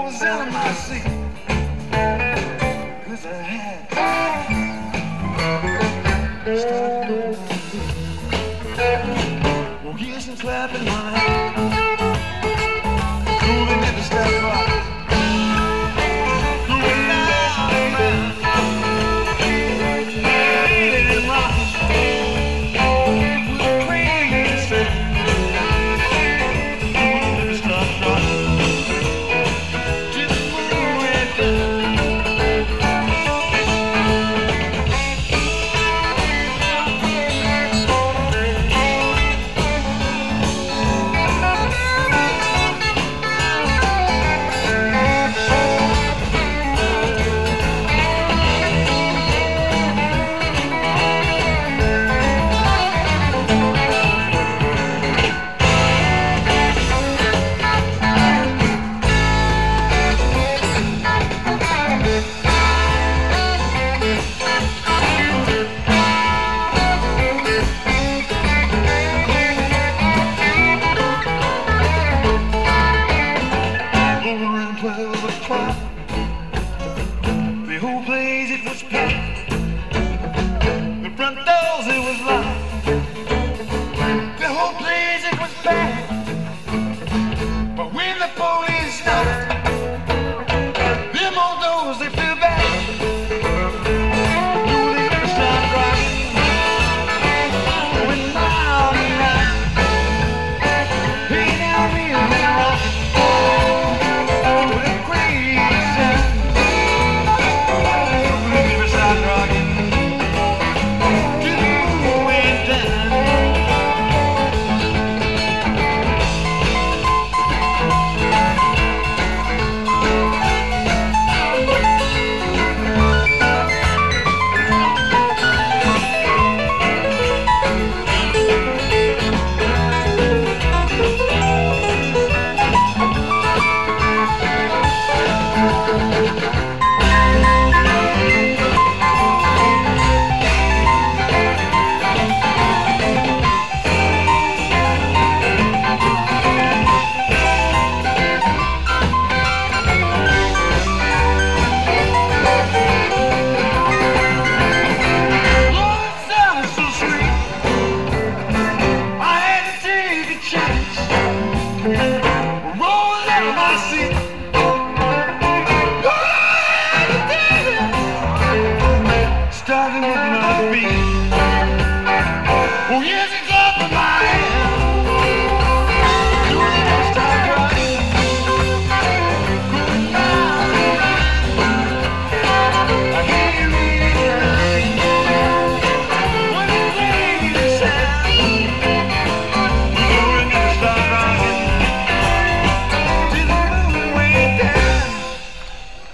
was out of my seat, 'cause I had started on my feet. Well, yes, and clapping my hands, moving to the step rock, moving down the mountain, and rocking with the crazy step. The whole place, it was packed. The front doors, it was locked. The whole place, it was packed. But when the police stopped, them old doors, they flew back. Knew they could start rocking. Going round and round. Hey, now, real rock. Starting with my feet. Oh yes,